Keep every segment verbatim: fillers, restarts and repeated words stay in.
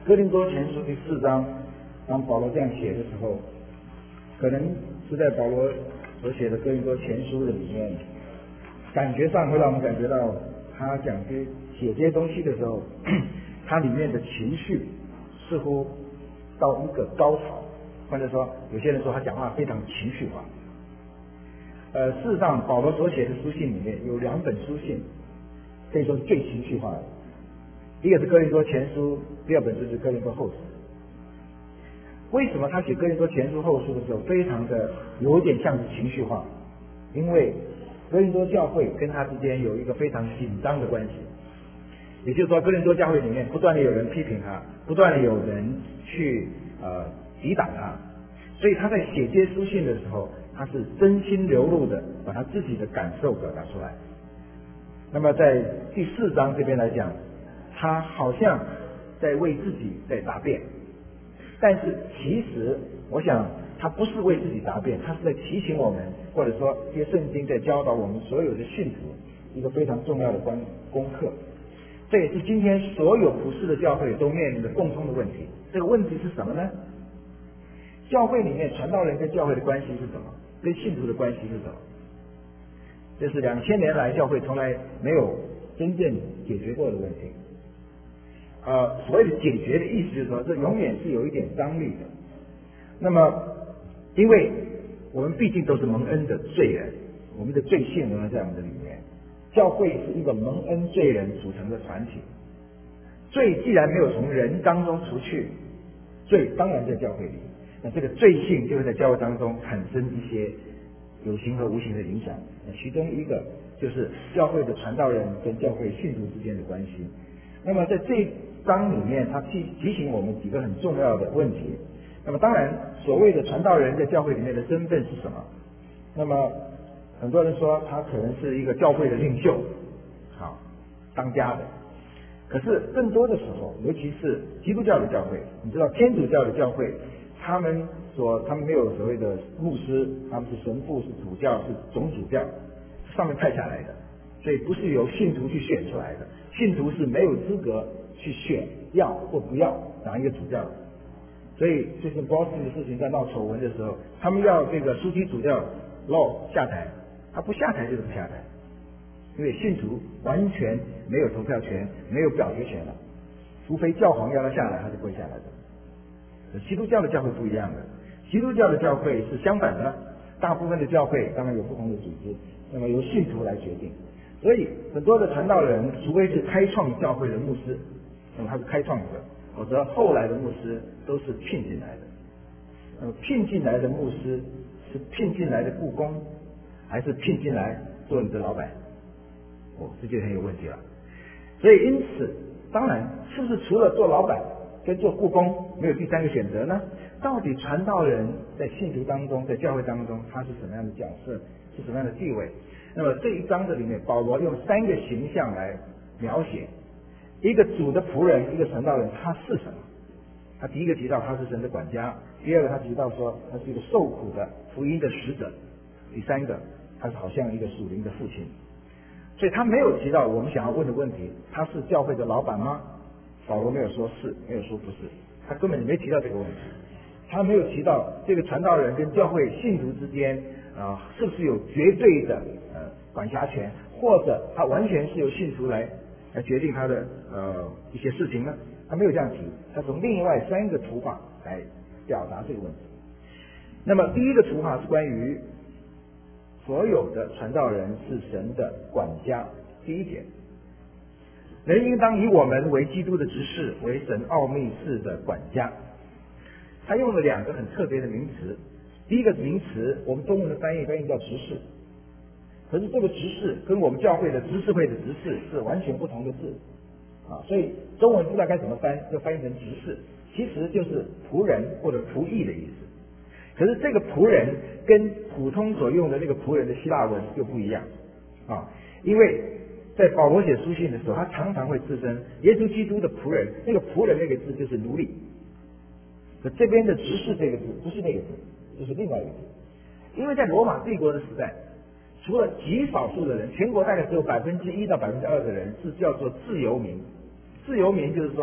哥林多前书第四章，当保罗这样写的时候，可能是在保罗所写的哥林多前书的里面，感觉上会让我们感觉到他讲这写这些东西的时候，他里面的情绪似乎到一个高潮，或者说有些人说他讲话非常情绪化。呃，事实上保罗所写的书信里面有两本书信可以说是最情绪化的，一个是哥林多前书，第二本就是哥林多后书。为什么他写哥林多前书后书的时候非常的有点像是情绪化？因为哥林多教会跟他之间有一个非常紧张的关系，也就是说哥林多教会里面不断的有人批评他，不断的有人去呃抵挡他，所以他在写这些书信的时候，他是真心流露的把他自己的感受表达出来。那么在第四章这边来讲，他好像在为自己在答辩，但是其实我想他不是为自己答辩，他是在提醒我们，或者说这些圣经在教导我们所有的信徒一个非常重要的功功课。这也是今天所有普世的教会都面临的共通的问题。这个问题是什么呢？教会里面传道人跟教会的关系是什么？跟信徒的关系是什么？这是两千年来教会从来没有真正解决过的问题。呃，所谓的解决的意思就是说，这永远是有一点张力的。那么，因为我们毕竟都是蒙恩的罪人，我们的罪性仍然在我们的里面。教会是一个蒙恩罪人组成的团体，罪既然没有从人当中除去，罪当然在教会里，那这个罪性就会在教会当中产生一些有形和无形的影响。那其中一个就是教会的传道人跟教会信徒之间的关系。那么在这一章里面，他提提醒我们几个很重要的问题。那么当然，所谓的传道人在教会里面的身份是什么？那么很多人说他可能是一个教会的领袖，好，当家的。可是更多的时候，尤其是基督教的教会，你知道天主教的教会，他们所他们没有所谓的牧师，他们是神父，是主教，是总主教，是上面派下来的，所以不是由信徒去选出来的，信徒是没有资格去选要或不要哪一个主教。所以最近 Boston 的事情在闹丑闻的时候，他们要这个枢机主教 Law 下台，他不下台就是不下台，因为信徒完全没有投票权，没有表决权了，除非教皇要他下来，他是不会下来的。基督教的教会不一样的，基督教的教会是相反的，大部分的教会当然有不同的组织，那么由信徒来决定。所以很多的传道人，除非是开创教会的牧师，那么他是开创者，否则后来的牧师都是聘进来的。那么聘进来的牧师是聘进来的雇工，还是聘进来做你的老板？哦，这就很有问题了。所以因此，当然是不是除了做老板跟做雇工没有第三个选择呢？到底传道人在信徒当中，在教会当中，他是什么样的角色，是什么样的地位？那么这一章的里面，保罗用三个形象来描写一个主的仆人，一个传道人他是什么。他第一个提到他是神的管家，第二个他提到说他是一个受苦的福音的使者，第三个他是好像一个属灵的父亲。所以他没有提到我们想要问的问题，他是教会的老板吗？保罗没有说是，没有说不是，他根本没提到这个问题。他没有提到这个传道人跟教会信徒之间啊、呃，是不是有绝对的呃管辖权，或者他完全是由信徒来来决定他的呃一些事情呢？他没有这样提，他从另外三个图画来表达这个问题。那么第一个图画是关于所有的传道人是神的管家，第一点，人应当以我们为基督的执事，为神奥秘事的管家。他用了两个很特别的名词，第一个名词我们中文的翻译翻译叫执事，可是这个执事跟我们教会的执事会的执事是完全不同的字啊，所以中文不知道该怎么翻，就翻译成执事，其实就是仆人或者仆役的意思。可是这个仆人跟普通所用的那个仆人的希腊文又不一样啊，因为在保罗写书信的时候，他常常会自称耶稣基督的仆人，那个仆人那个字就是奴隶。可这边的执事这个字不是那个字，就是另外一个字。因为在罗马帝国的时代，除了极少数的人，全国大概只有百分之一到百分之二的人是叫做自由民。自由民就是说，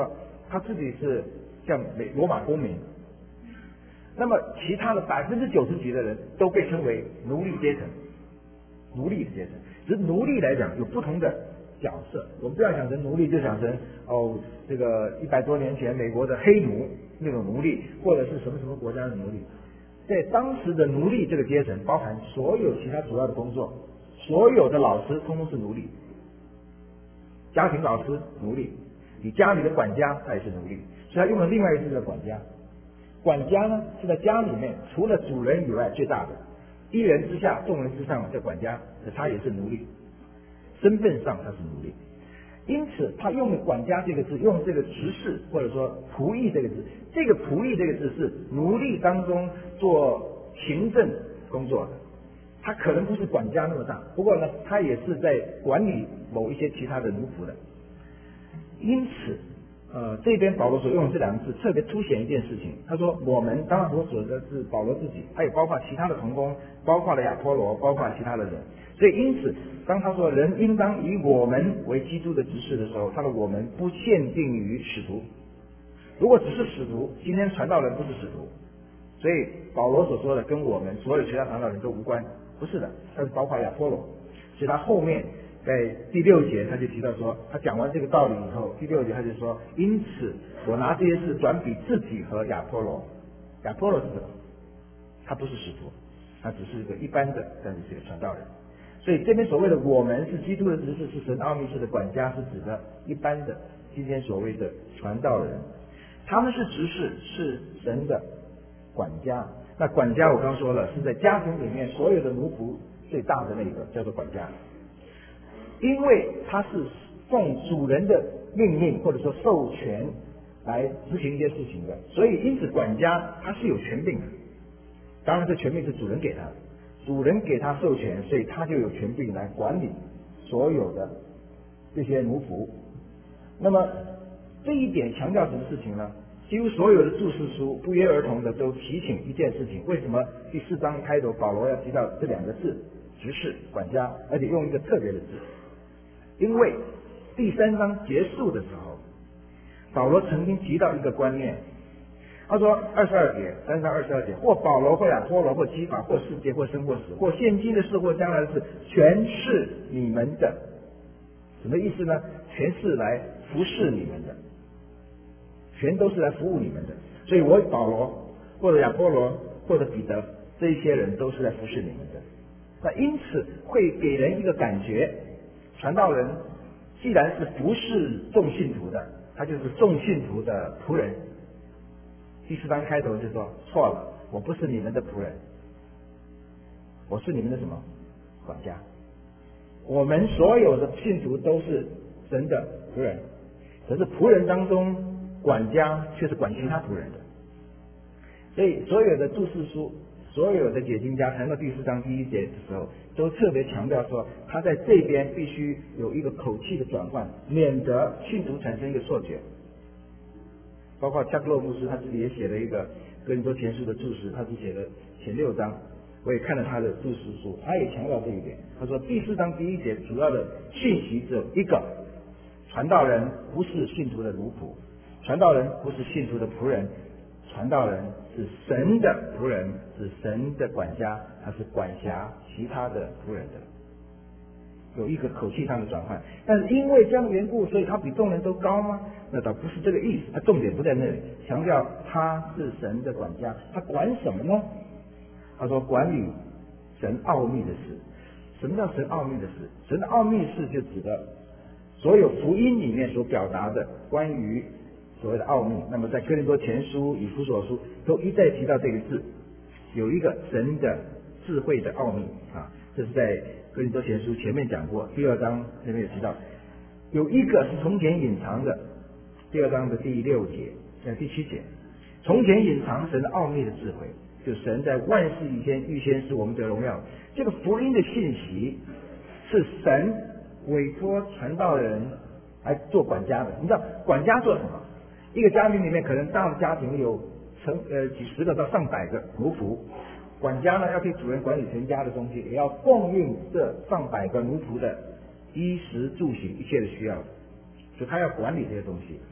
他自己是像美罗马公民。那么其他的百分之九十几的人都被称为奴隶阶层，奴隶的阶层。只是奴隶来讲有不同的角色，我们不要想成奴隶就想成哦，这个一百多年前美国的黑奴那种奴隶，或者是什么什么国家的奴隶。在当时的奴隶这个阶层，包含所有其他主要的工作，所有的老师通通是奴隶，家庭老师奴隶，你家里的管家他也是奴隶，所以他用了另外一个字叫管家。管家呢是在家里面除了主人以外最大的，一人之下众人之上叫管家，他也是奴隶，身份上他是奴隶。因此他用了管家这个字，用这个执事或者说仆役这个字，这个仆役这个字是奴隶当中做行政工作的，他可能不是管家那么大，不过呢他也是在管理某一些其他的奴仆的。因此呃，这边保罗所用的这两个字特别凸显一件事情。他说我们，当然所指的是保罗自己，他也包括其他的同工，包括了亚波罗，包括其他的人。所以因此当他说人应当以我们为基督的执事的时候，他的我们不限定于使徒。如果只是使徒，今天传道人不是使徒，所以保罗所说的跟我们所有其他传道人都无关，不是的，他是包括亚波罗。所以他后面在第六节他就提到说，他讲完这个道理以后，第六节他就说，因此我拿这些事转比自己和亚波罗。亚波罗是什么？他不是使徒，他只是一个一般的，但是是个传道人。所以这边所谓的我们是基督的执事，是神奥秘式的管家，是指的一般的今天所谓的传道人。他们是执事，是神的管家。那管家我刚说了，是在家庭里面所有的奴仆最大的那个叫做管家。因为他是奉主人的命令或者说授权来执行一些事情的，所以因此管家他是有权柄的。当然这权柄是主人给他的，主人给他授权，所以他就有权柄来管理所有的这些奴仆。那么这一点强调什么事情呢？几乎所有的注释书不约而同的都提醒一件事情，为什么第四章开头保罗要提到这两个字，执事管家，而且用一个特别的字？因为第三章结束的时候，保罗曾经提到一个观念，他说二十二节，三章二十二节，或保罗，或亚波罗，或基法，或世界，或生或死，或现今的事，或将来的事，全是你们的。什么意思呢？全是来服侍你们的，全都是来服务你们的。所以我保罗，或者亚波罗，或者彼得，这一些人都是来服侍你们的。那因此会给人一个感觉，传道人既然是服侍众信徒的，他就是众信徒的仆人。第四章开头就说错了，我不是你们的仆人，我是你们的什么？管家。我们所有的信徒都是神的仆人，可是仆人当中管家却是管其他仆人的。所以所有的注释书，所有的解经家谈到第四章第一节的时候，都特别强调说，他在这边必须有一个口气的转换，免得信徒产生一个错觉。包括恰克洛牧师他自己也写了一个哥林多前书的注释，他只写了前六章，我也看了他的注释书，他也强调这一点。他说第四章第一节主要的信息只有一个，传道人不是信徒的奴仆，传道人不是信徒的仆人，传道人是神的仆人，是神的管家，他是管辖其他的仆人的。有一个口气上的转换，但是因为这样的缘故，所以他比众人都高吗？那倒不是这个意思，他重点不在那里，强调他是神的管家，他管什么呢？他说管理神奥秘的事。什么叫神奥秘的事？神的奥秘事就指的所有福音里面所表达的关于所谓的奥秘。那么在哥林多前书、以弗所书都一再提到这个字，有一个神的智慧的奥秘啊，这是在哥林多前书前面讲过，第二章那边有提到，有一个是从前隐藏的，第二章的第六节、呃第七节，从前隐藏神的奥秘的智慧，就神在万事以前预先使我们得荣耀。这个福音的信息是神委托传道人来做管家的。你知道管家做什么？一个家庭里面可能大的家庭有成呃几十个到上百个奴仆。管家呢要替主人管理全家的东西，也要供应这上百个奴仆的衣食住行一切的需要，所以他要管理这些东西。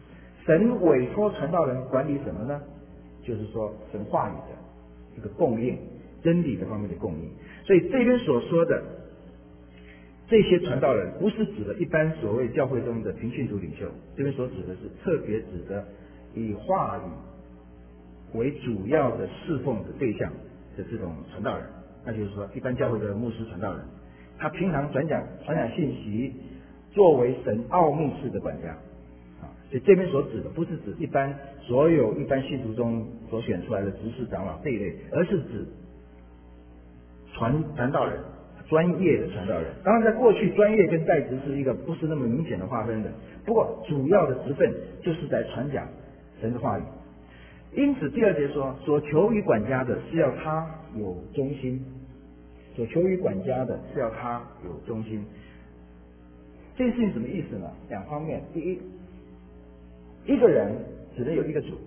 神委托传道人管理什么呢？就是说神话语的一个供应，真理的方面的供应。所以这边所说的这些传道人，不是指的一般所谓教会中的平信徒领袖，这边所指的是特别指的以话语为主要的侍奉的对象的这种传道人。那就是说一般教会的牧师传道人，他平常转讲传讲信息，作为神奥秘式的管家啊。所以这边所指的不是指一般所有一般信徒中所选出来的执事长老这一类，而是指传传道人，专业的传道人。当然在过去专业跟在职是一个不是那么明显的划分的，不过主要的职分就是在传讲神的话语。因此第二节说，所求于管家的是要他有忠心，所求于管家的是要他有忠心。这件事情什么意思呢？两方面。第一，一个人只能有一个主。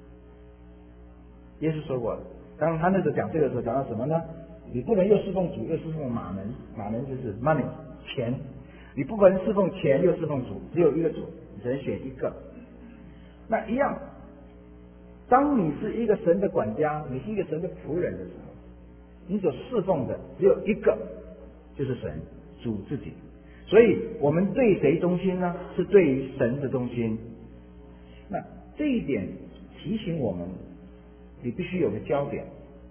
耶稣说过，当他那时候讲这个时候讲到什么呢？你不能又侍奉主又侍奉马门，马门就是 money 钱，你不可能侍奉钱又侍奉主，只有一个主，你只能选一个。那一样，当你是一个神的管家，你是一个神的仆人的时候，你所侍奉的只有一个，就是神主自己。所以我们对谁忠心呢？是对于神的忠心。那这一点提醒我们，你必须有个焦点。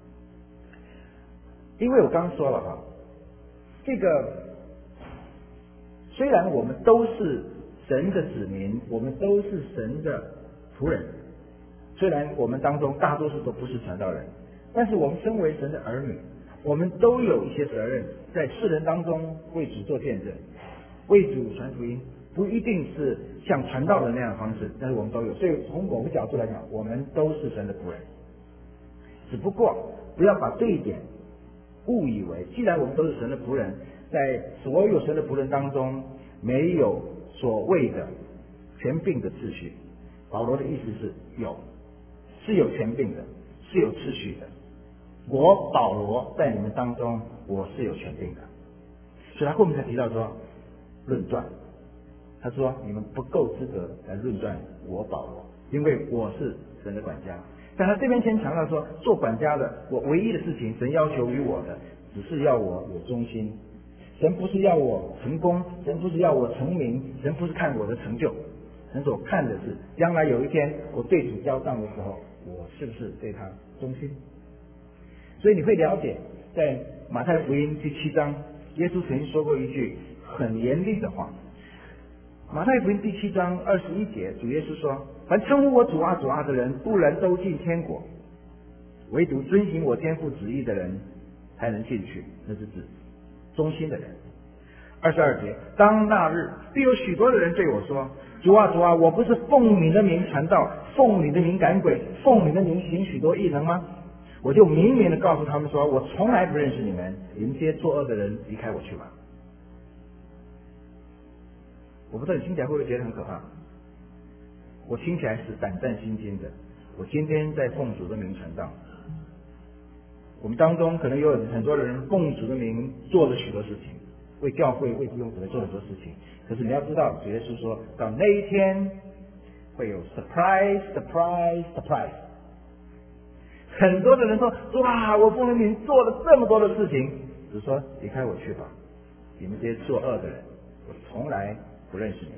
因为我刚刚说了哈，这个虽然我们都是神的子民，我们都是神的仆人，虽然我们当中大多数都不是传道人，但是我们身为神的儿女，我们都有一些责任，在世人当中为主做见证，为主传福音，不一定是像传道人那样的方式，但是我们都有。所以从某个角度来讲，我们都是神的仆人，只不过不要把这一点误以为，既然我们都是神的仆人，在所有神的仆人当中，没有所谓的权柄的秩序。保罗的意思是有，是有权柄的，是有秩序的。我保罗在你们当中，我是有权柄的。所以他后面才提到说论断，他说你们不够资格来论断我保罗，因为我是神的管家。但他这边先强调说，做管家的，我唯一的事情，神要求于我的，只是要我有忠心。神不是要我成功，神不是要我成名，神不是看我的成就，神所看的是，将来有一天我对主交账的时候，我是不是对他忠心。所以你会了解，在马太福音第七章，耶稣曾经说过一句很严厉的话。马太福音第七章二十一节，主耶稣说，凡称呼我主啊主啊的人，不能都进天国，唯独遵行我天父旨意的人才能进去，那是指忠心的人。二十二节，当那日必有许多的人对我说，主啊主啊，我不是奉你的名传道，奉你的名赶鬼，奉你的名行许多异能吗？我就明明的告诉他们说，我从来不认识你们，你们这些作恶的人，离开我去吧。我不知道你听起来会不会觉得很可怕？我听起来是胆战心惊的。我今天在奉主的名传道，我们当中可能有很多人奉主的名做了许多事情，为教会为弟兄姊妹做了很多事情。可是你要知道，主耶稣说到那一天会有 surprise surprise surprise， 很多的人说，哇，我奉了名做了这么多的事情，只说离开我去吧，你们这些作恶的人，我从来不认识你们，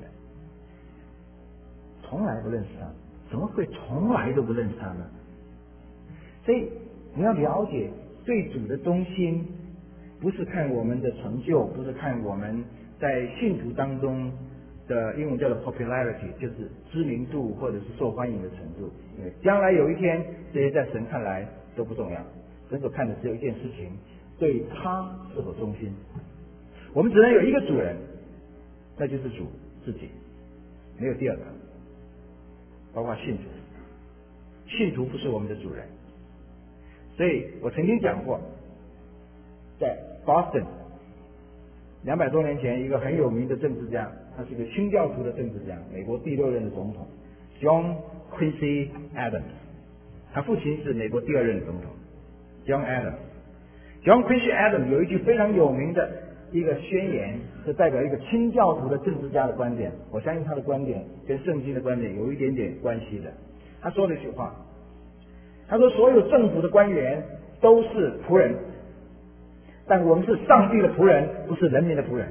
从来不认识他，怎么会从来都不认识他呢？所以你要了解，对主的忠心，不是看我们的成就，不是看我们在信徒当中的英文叫做 popularity， 就是知名度或者是受欢迎的程度。因为将来有一天，这些在神看来都不重要，神所看的只有一件事情，对他是否忠心。我们只能有一个主人，那就是主自己，没有第二个。包括信徒，信徒不是我们的主人。所以我曾经讲过，在 Boston 两百多年前，一个很有名的政治家，他是一个清教徒的政治家，美国第六任的总统 John Quincy Adams， 他父亲是美国第二任的总统 John Adams。John Quincy Adams 有一句非常有名的一个宣言，是代表一个清教徒的政治家的观点。我相信他的观点跟圣经的观点有一点点关系的。他说了一句话，他说所有政府的官员都是仆人，但我们是上帝的仆人，不是人民的仆人。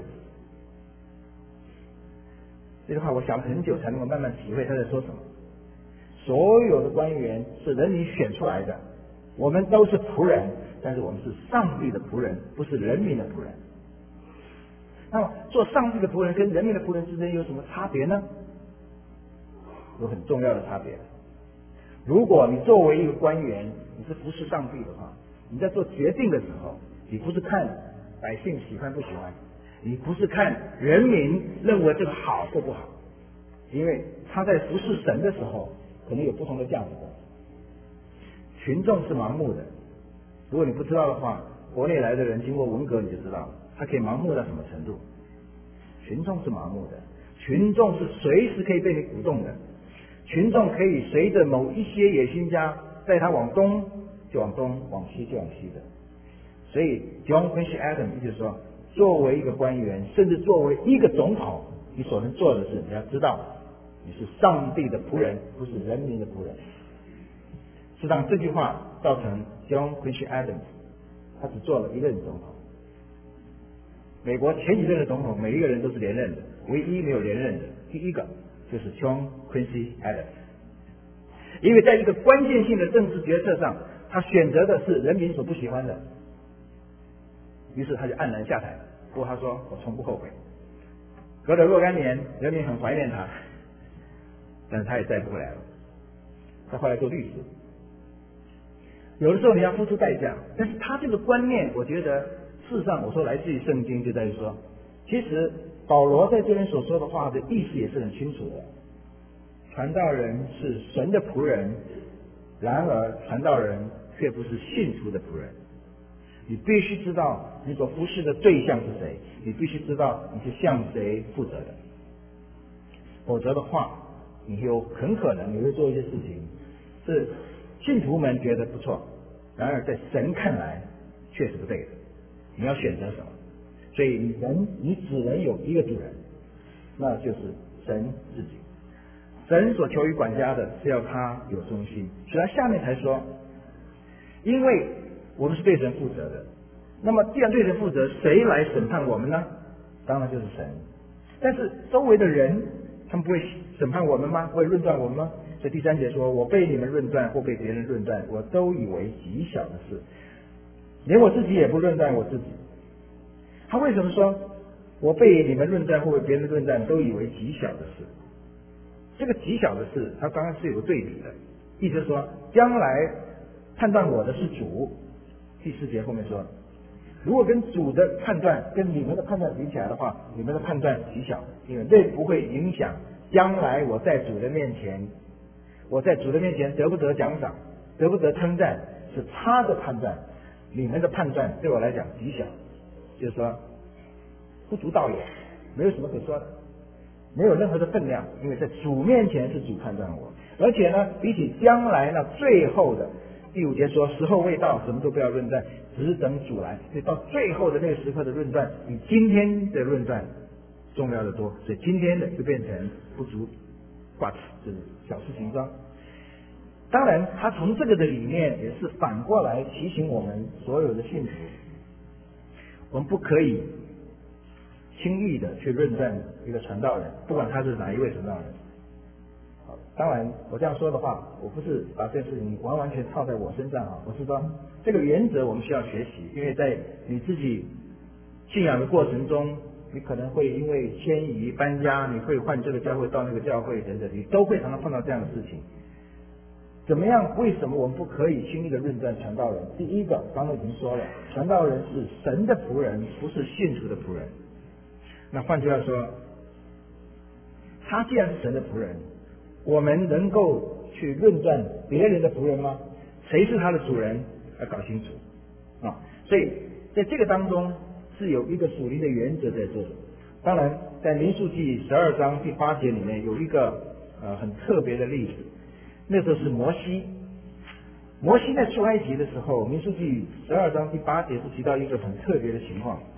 这句话我想了很久才能够慢慢体会他在说什么。所有的官员是人民选出来的，我们都是仆人，但是我们是上帝的仆人，不是人民的仆人。那么做上帝的仆人跟人民的仆人之间有什么差别呢？有很重要的差别。如果你作为一个官员，你是服侍上帝的话，你在做决定的时候，你不是看百姓喜欢不喜欢，你不是看人民认为这个好或不好，因为他在服侍神的时候可能有不同的价值观。群众是盲目的，如果你不知道的话，国内来的人经过文革你就知道了，他可以盲目到什么程度。群众是盲目的，群众是随时可以被你鼓动的，群众可以随着某一些野心家带他往东就往东，往西就往西的。所以 John Quincy Adams 就是说，作为一个官员，甚至作为一个总统，你所能做的是，你要知道你是上帝的仆人，不是人民的仆人。实际上这句话造成 John Quincy Adams 他只做了一任总统。美国前几任的总统每一个人都是连任的，唯一没有连任的第一个就是 John Quincy Adams。因为在一个关键性的政治决策上，他选择的是人民所不喜欢的，于是他就黯然下台。不过他说我从不后悔。隔了若干年，人民很怀念他，但是他也再不回来了。他后来做律师。有的时候你要付出代价，但是他这个观念，我觉得事实上我说来自于圣经，就在于说，其实保罗在这边所说的话的意思也是很清楚的。传道人是神的仆人，然而传道人却不是信徒的仆人。你必须知道你所服侍的对象是谁，你必须知道你是向谁负责的，否则的话，你有很可能你会做一些事情是信徒们觉得不错，然而在神看来却是不对的。你要选择什么？所以人你只能有一个主人，那就是神自己。神所求于管家的是要他有忠心，所以他下面才说，因为我们是对神负责的，那么既然对神负责，谁来审判我们呢？当然就是神。但是周围的人他们不会审判我们吗？不会论断我们吗？所以第三节说，我被你们论断或被别人论断，我都以为极小的事，连我自己也不论断我自己。他为什么说我被你们论断或被别人论断都以为极小的事？这个极小的事他刚刚是有个对比的，意思说将来判断我的是主。第四节后面说，如果跟主的判断跟你们的判断比起来的话，你们的判断极小，因为这不会影响将来我在主的面前我在主的面前得不得奖赏，得不得称赞，是他的判断，你们的判断对我来讲极小，就是说不足道也，没有什么可说的，没有任何的分量，因为在主面前是主判断我。而且呢，比起将来那最后的第五节说，时候未到，什么都不要论断，只等主来。所以到最后的那个时刻的论断，比今天的论断重要的多。所以今天的就变成不足挂齿，就是小事情状。当然，他从这个的理念也是反过来提醒我们所有的信徒，我们不可以轻易的去论断一个传道人，不管他是哪一位传道人。当然我这样说的话，我不是把这件事情完完全套在我身上啊，我是说这个原则我们需要学习，因为在你自己信仰的过程中，你可能会因为迁移搬家，你会换这个教会到那个教会等等，你都会常常碰到这样的事情。怎么样？为什么我们不可以轻易的论断传道人？第一个，刚刚已经说了，传道人是神的仆人，不是信徒的仆人。那换句话说，他既然是神的仆人，我们能够去论断别人的仆人吗？谁是他的主人？要搞清楚啊！所以在这个当中是有一个属灵的原则在这里。当然，在民数记十二章第八节里面有一个呃很特别的例子，那时候是摩西。摩西在出埃及的时候，民数记十二章第八节是提到一个很特别的情况，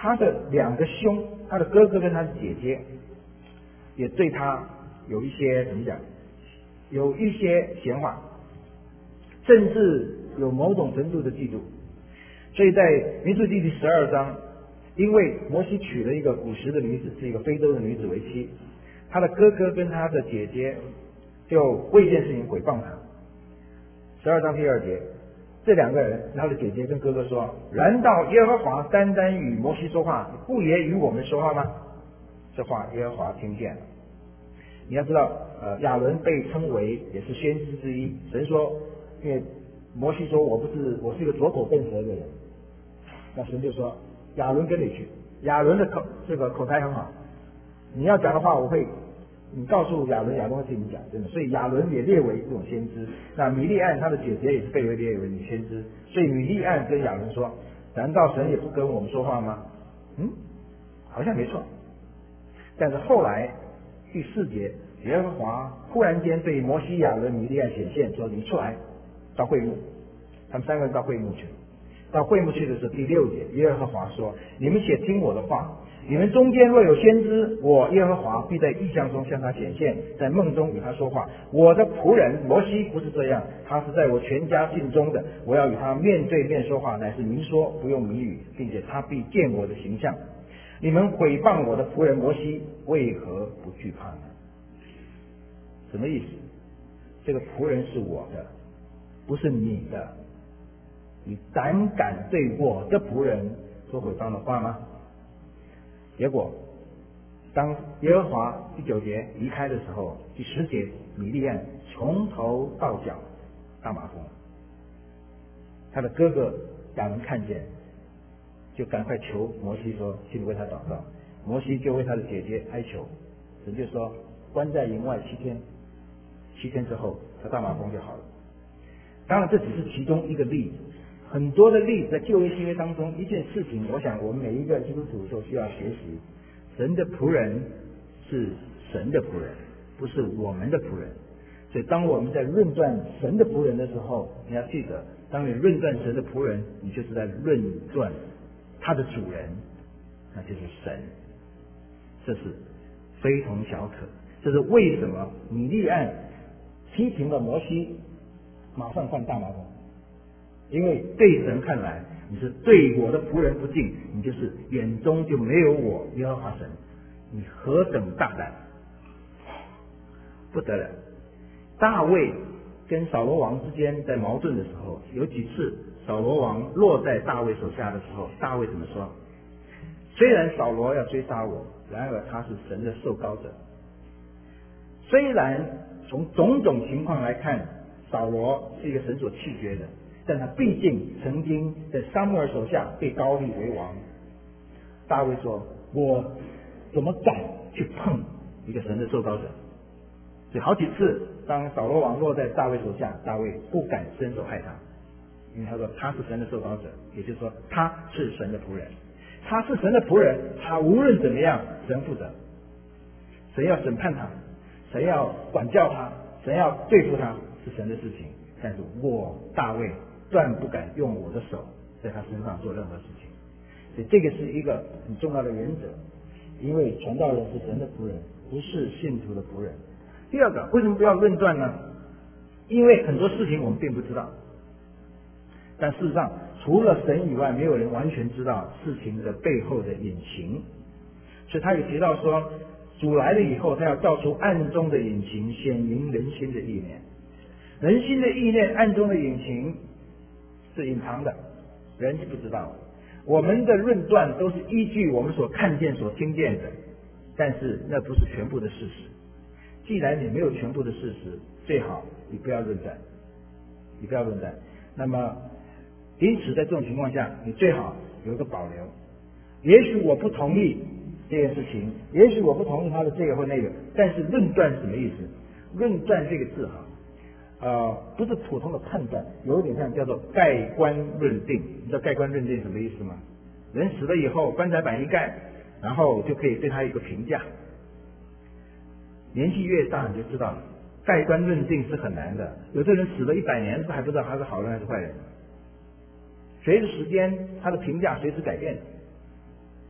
他的两个兄，他的哥哥跟他的姐姐，也对他有一些怎么讲，有一些闲话，甚至有某种程度的嫉妒。所以在民数记第十二章，因为摩西娶了一个古时的女子，是一个非洲的女子为妻，他的哥哥跟他的姐姐就为这件事情诽谤他。十二章第二节，这两个人，他的姐姐跟哥哥说：难道耶和华单单与摩西说话，不也与我们说话吗？这话耶和华听见了。你要知道，呃，亚伦被称为也是先知之一。神说，因为摩西说我不是，我是一个左口笨舌的人，那神就说亚伦跟你去。亚伦的口这个口才很好，你要讲的话，我会。你告诉亚伦，亚伦会替你讲，真的。所以亚伦也列为这种先知。那米利暗他的姐姐也是被列为女先知。所以米利暗跟亚伦说：难道神也不跟我们说话吗？嗯，好像没错。但是后来第四节，耶和华忽然间对摩西、亚伦、米利暗显现，说：你出来到会幕。他们三个人到会幕去了。到会幕去的时候，第六节，耶和华说：你们且听我的话。你们中间若有先知，我耶和华必在异象中向他显现，在梦中与他说话。我的仆人摩西不是这样，他是在我全家信中的，我要与他面对面说话，乃是明说，不用谜语，并且他必见我的形象。你们毁谤我的仆人摩西，为何不惧怕呢？什么意思？这个仆人是我的，不是你的。你胆敢对我的仆人说毁谤的话吗？结果，当耶和华第九节离开的时候，第十节米利暗从头到脚大麻风。他的哥哥亚伦看见，就赶快求摩西说：请为他祷告。摩西就为他的姐姐哀求，神就说：关在营外七天，七天之后他大麻风就好了。当然这只是其中一个例子。很多的例子在旧约新约当中，一件事情，我想我们每一个基督徒都需要学习：神的仆人是神的仆人，不是我们的仆人。所以，当我们在论断神的仆人的时候，你要记得，当你论断神的仆人，你就是在论断他的主人，那就是神。这是非同小可。这是为什么米利暗批评了摩西，马上犯大麻风。因为对神看来，你是对我的仆人不敬，你就是眼中就没有我耶和华神，你何等大胆，不得了！大卫跟扫罗王之间在矛盾的时候，有几次扫罗王落在大卫手下的时候，大卫怎么说？虽然扫罗要追杀我，然而他是神的受膏者。虽然从种种情况来看，扫罗是一个神所弃绝的，但他毕竟曾经在撒母耳手下被膏立为王。大卫说：我怎么敢去碰一个神的受膏者？所以好几次当扫罗王落在大卫手下，大卫不敢伸手害他，因为他说他是神的受膏者，也就是说他是神的仆人。他是神的仆人，他无论怎么样，神负责。神要审判他，神要管教他，神要对付他，是神的事情。但是我大卫断不敢用我的手在他身上做任何事情。所以这个是一个很重要的原则，因为传道人是神的仆人，不是信徒的仆人。第二个，为什么不要论断呢？因为很多事情我们并不知道，但事实上除了神以外，没有人完全知道事情的背后的隐情。所以他也提到说，主来了以后，他要照出暗中的隐情，显明人心的意念。人心的意念，暗中的隐情是隐藏的，人是不知道的。我们的论断都是依据我们所看见、所听见的，但是那不是全部的事实。既然你没有全部的事实，最好你不要论断，你不要论断。那么，因此在这种情况下，你最好有一个保留。也许我不同意这件事情，也许我不同意他的这个或那个，但是论断是什么意思？论断这个字哈，呃，不是普通的判断，有点像叫做盖棺论定。你知道盖棺论定什么意思吗？人死了以后，棺材板一盖，然后就可以对他有一个评价。年纪越大你就知道了，盖棺论定是很难的。有的人死了一百年，还不知道他是好人还是坏人。随着时间，他的评价随时改变。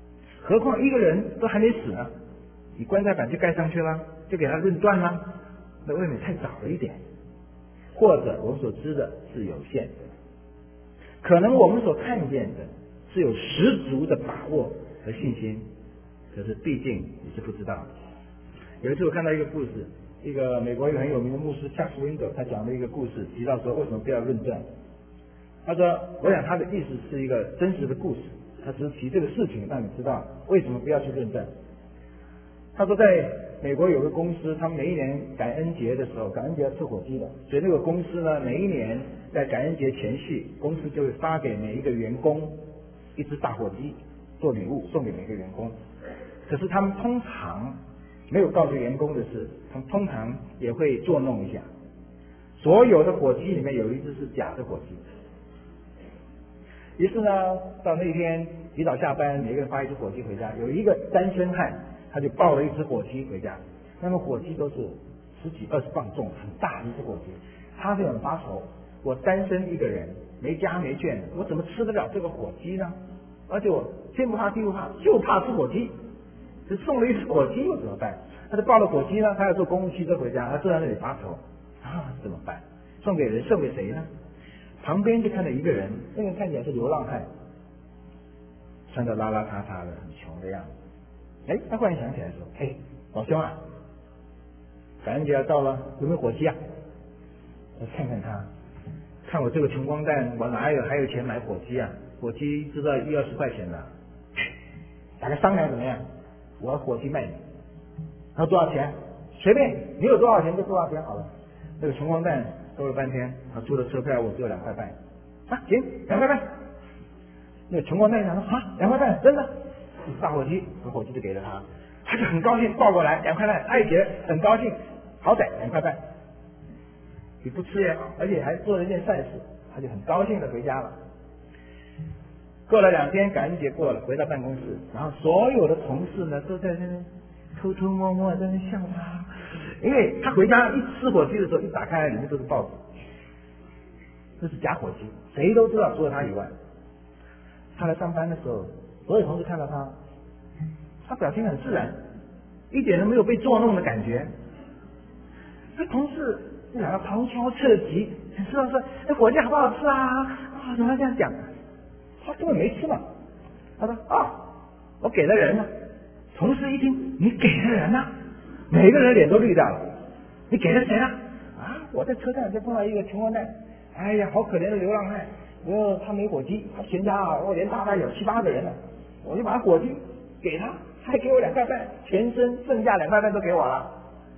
何况一个人都还没死呢，你棺材板就盖上去了，就给他论断了，那未免太早了一点。或者我们所知的是有限的，可能我们所看见的是有十足的把握和信心，可是毕竟你是不知道的。有一次我看到一个故事，一个美国一个很有名的牧师 Chuck Swindoll， 他讲了一个故事，提到说为什么不要论断。他说，我想他的意思是一个真实的故事，他只是提这个事情让你知道为什么不要去论断。他说，在美国有个公司，他们每一年感恩节的时候，感恩节要吃火鸡的，所以那个公司呢，每一年在感恩节前夕，公司就会发给每一个员工一只大火鸡做礼物，送给每个员工。可是他们通常没有告诉员工的是，他们通常也会作弄一下，所有的火鸡里面有一只是假的火鸡。于是呢，到那天提早下班，每个人发一只火鸡回家。有一个单身汉，他就抱了一只火鸡回家。那个火鸡都是十几二十磅重，很大的一只火鸡。他就很发愁，我单身一个人，没家没眷，我怎么吃得了这个火鸡呢？而且我天不怕地不怕，就怕吃火鸡。只送了一只火鸡，我怎么办？他就抱了火鸡呢，他要坐公共汽车回家，他坐在那里发愁啊，怎么办？送给人，送给谁呢？旁边就看到一个人，那个人看起来是流浪汉，穿得邋邋遢遢的，很穷的样子。哎，他忽然想起来说：“嘿，老兄啊，感恩节要到了，有没有火鸡啊？”我看看他，看我这个穷光蛋，我哪有还有钱买火鸡啊？火鸡知道一二十块钱的，大家商量怎么样？我要火鸡卖你，他说多少钱？随便，你有多少钱就多少钱好了。那个穷光蛋说了半天，他出了车票，我只有两块半。啊，行，两块半。那个穷光蛋想说啊，两块半，真的？大火鸡，把火鸡就给了他，他就很高兴，抱过来两块半，他也觉得很高兴，好歹两块半，比不吃也好，而且还做了一件善事，他就很高兴的回家了。过了两天，感恩节过了，回到办公室，然后所有的同事呢都在那边偷偷摸摸在那笑他，因为他回家一吃火鸡的时候，一打开里面都是报纸，这是假火鸡，谁都知道，除了他以外。他来上班的时候，所有同事看到他，他表现很自然，一点都没有被捉弄的感觉。这同事两个旁敲侧击，知道说，哎，火鸡好不好吃啊？啊，怎么这样讲？他根本没吃嘛。他说啊，我给了人了。同事一听，你给了人了，每个人脸都绿掉了。你给了谁了？啊，我在车站就碰到一个穷光蛋，哎呀，好可怜的流浪汉。呃，他没火鸡，他全家啊，我连大概有七八个人了，我就把火鸡给他，他还给我两块半，全身剩下两块半都给我了。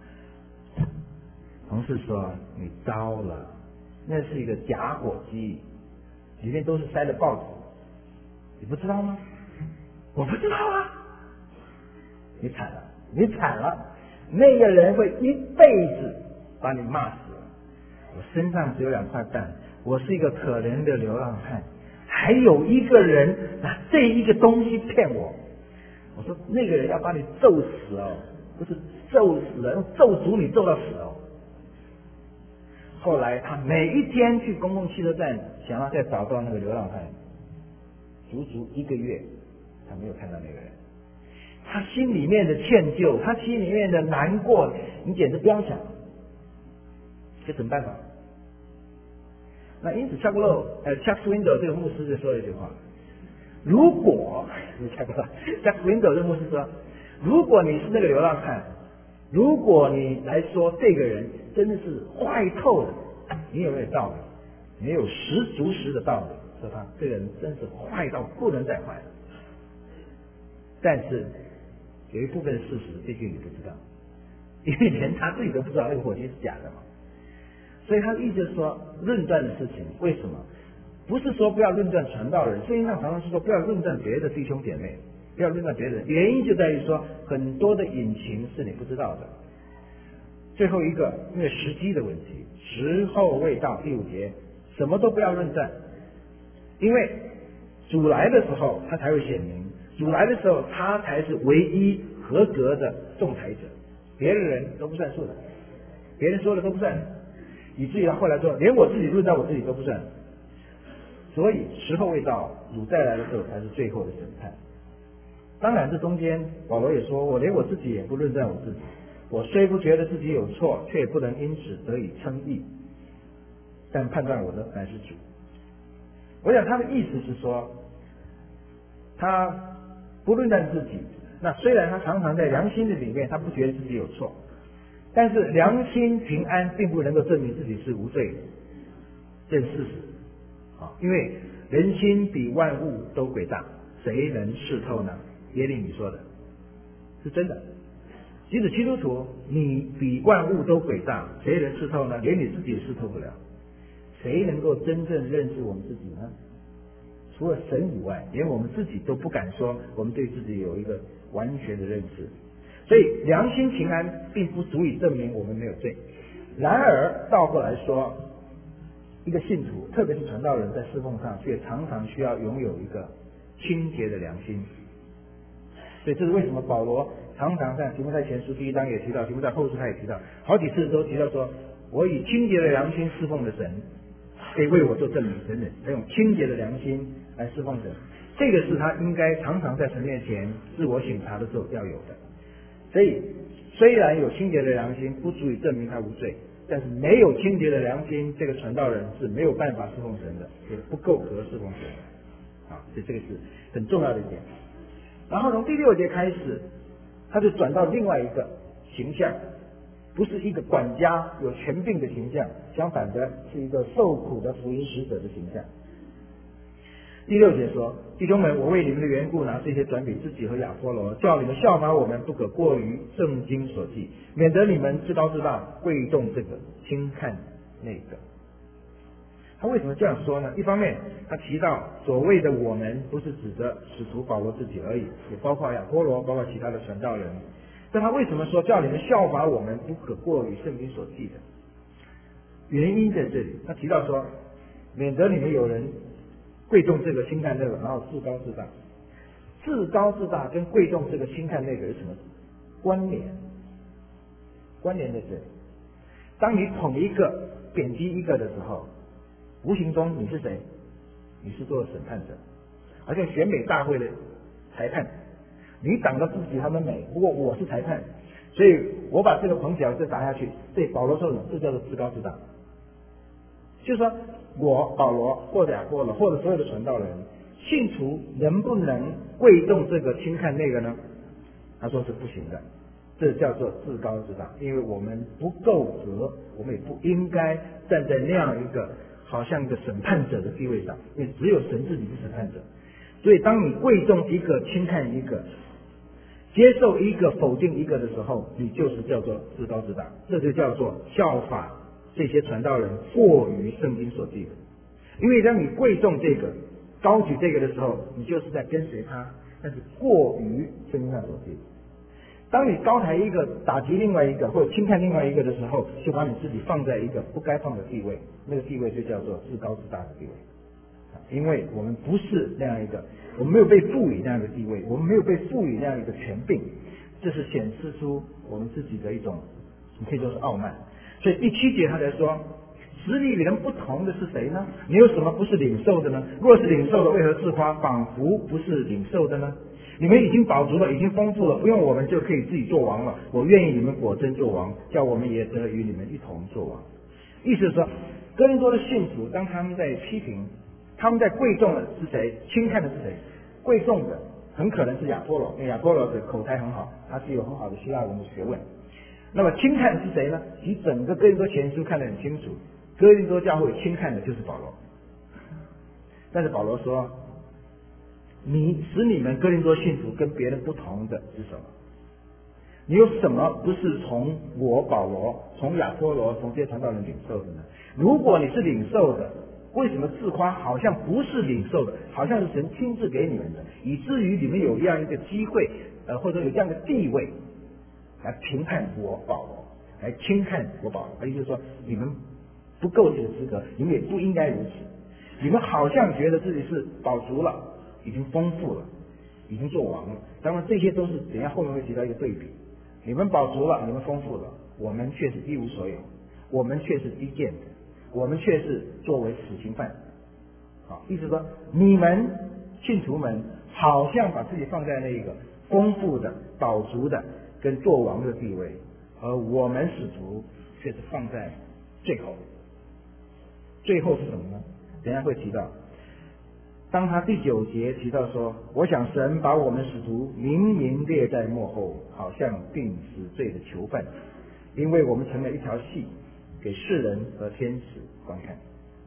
同事说你糟了，那是一个假火鸡，里面都是塞的报纸，你不知道吗？我不知道啊，你惨了，你惨了，那个人会一辈子把你骂死了。我身上只有两块半，我是一个可怜的流浪汉，还有一个人拿这一个东西骗我。我说那个人要把你揍死哦，不是揍死了，用咒诅你咒到死哦。后来他每一天去公共汽车站，想要再找到那个流浪汉，足足一个月，他没有看到那个人。他心里面的歉疚，他心里面的难过，你简直不要想。这怎么办法？那因此，夏布洛呃，Chuck Swindoll 这个牧师就说了一句话：如果你看过 Chuck Swindoll 这个牧师说，如果你是那个流浪汉，如果你来说这个人真的是坏透了，你有没有道理？没有十足十的道理，说他这个人真是坏到不能再坏。但是有一部分事实，毕竟你不知道，因为连他自己都不知道那个火鸡是假的嘛。所以他的意思是说，论断的事情为什么不是说不要论断传道人？圣经上常常是说不要论断别的弟兄姐妹，不要论断别人。原因就在于说，很多的隐情是你不知道的。最后一个，因为时机的问题，时候未到，第五节，什么都不要论断，因为主来的时候他才会显明，主来的时候他才是唯一合格的仲裁者，别的人都不算数的，别人说的都不算。以至于他后来说，连我自己论断我自己都不算。所以时候未到，主再来的时候才是最后的审判。 当然这中间保罗也说，我连我自己也不论断我自己，我虽不觉得自己有错，却也不能因此得以称义，但判断我的乃是主。我想他的意思是说，他不论断自己，那虽然他常常在良心的里面他不觉得自己有错，但是良心平安并不能够证明自己是无罪的，这是事实啊。因为人心比万物都诡诈，谁能识透呢？耶利米说的是真的。即使基督徒，你比万物都诡诈，谁能识透呢？连你自己也识透不了。谁能够真正认识我们自己呢？除了神以外，连我们自己都不敢说我们对自己有一个完全的认识。所以良心平安并不足以证明我们没有罪。然而倒过来说，一个信徒，特别是传道人，在侍奉上却常常需要拥有一个清洁的良心。所以这是为什么保罗常常在提摩太前书第一章也提到，提摩太后书他也提到，好几次都提到说，我以清洁的良心侍奉的神可以为我做证明等等，他用清洁的良心来侍奉神，这个是他应该常常在神面前自我省察的时候要有的。所以虽然有清洁的良心不足以证明他无罪，但是没有清洁的良心，这个传道人是没有办法侍奉神的，也不够格侍奉神的啊，所以这个是很重要的一点。然后从第六节开始，他就转到另外一个形象，不是一个管家有权柄的形象，相反的是一个受苦的福音使者的形象。第六节说，弟兄们，我为你们的缘故拿这些转给自己和亚波罗，叫你们效法我们，不可过于圣经所记，免得你们自高自大，贵重这个，轻看那个。他为什么这样说呢？一方面他提到所谓的我们不是指着使徒保罗自己而已，也包括亚波罗，包括其他的传道人。但他为什么说叫你们效法我们，不可过于圣经所记的？原因在这里，他提到说，免得你们有人贵重这个轻看那个，然后自高自大。自高自大跟贵重这个轻看那个有什么关联？关联在这里。当你捧一个贬低一个的时候，无形中你是谁？你是做审判者，好像选美大会的裁判，你长得不比他们美，不过我是裁判，所以我把这个捧起来再打下去。对保罗说的，这叫做自高自大。就是说我保罗或者亚波罗或者所有的传道人，信徒能不能贵重这个轻看那个呢？他说是不行的，这叫做自高自大，因为我们不够格，我们也不应该站在那样一个好像一个审判者的地位上，因为只有神自己是审判者。所以当你贵重一个轻看一个，接受一个否定一个的时候，你就是叫做自高自大，这就叫做效法这些传道人过于圣经所记的。因为当你贵重这个高举这个的时候，你就是在跟随他，但是过于圣经上所记的。当你高抬一个打击另外一个或者轻看另外一个的时候，就把你自己放在一个不该放的地位，那个地位就叫做自高自大的地位。因为我们不是那样一个，我们没有被赋予那样的地位，我们没有被赋予那样一个权柄，这是显示出我们自己的一种，你可以说是傲慢。所以第七节他才说，实力与人不同的是谁呢？你有什么不是领受的呢？若是领受的，为何自夸，仿佛不是领受的呢？你们已经饱足了，已经丰富了，不用我们就可以自己做王了。我愿意你们果真做王，叫我们也得与你们一同做王。意思是说，哥林多的信徒当他们在批评，他们在贵重的是谁，轻看的是谁？贵重的很可能是亚波罗，因为亚波罗的口才很好，他是有很好的希腊文的学问。那么轻看的是谁呢？其整个哥林多前书看得很清楚，哥林多教会轻看的就是保罗。但是保罗说，你使你们哥林多信徒跟别人不同的是什么？你有什么不是从我保罗、从亚波罗、从这些传道人领受的呢？如果你是领受的，为什么自夸好像不是领受的，好像是神亲自给你们的，以至于你们有这样一个机会，呃，或者有这样的地位来评判我保罗，来轻看我保罗？意思就是说，你们不够这个资格，你们也不应该如此。你们好像觉得自己是饱足了，已经丰富了，已经做王了。当然，这些都是等一下后面会提到一个对比。你们饱足了，你们丰富了，我们却是一无所有，我们却是低贱的，我们却是作为死刑犯。好，意思说，你们信徒们好像把自己放在那个丰富的、饱足的跟做王的地位，而我们使徒却是放在最后。最后是什么呢？等一下会提到。当他第九节提到说，我想神把我们使徒明明列在幕后，好像定死罪的囚犯，因为我们成了一条戏，给世人和天使观看。